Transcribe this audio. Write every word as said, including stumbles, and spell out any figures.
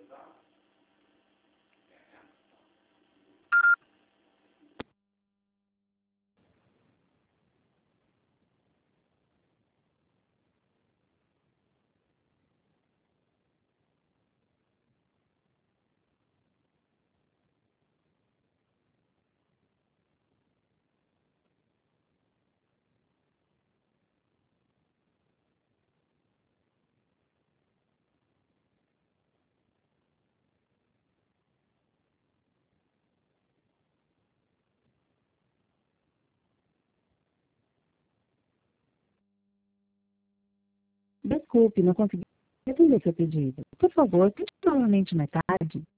Desculpe, não consegui atender seu pedido. Por favor, tente novamente mais tarde.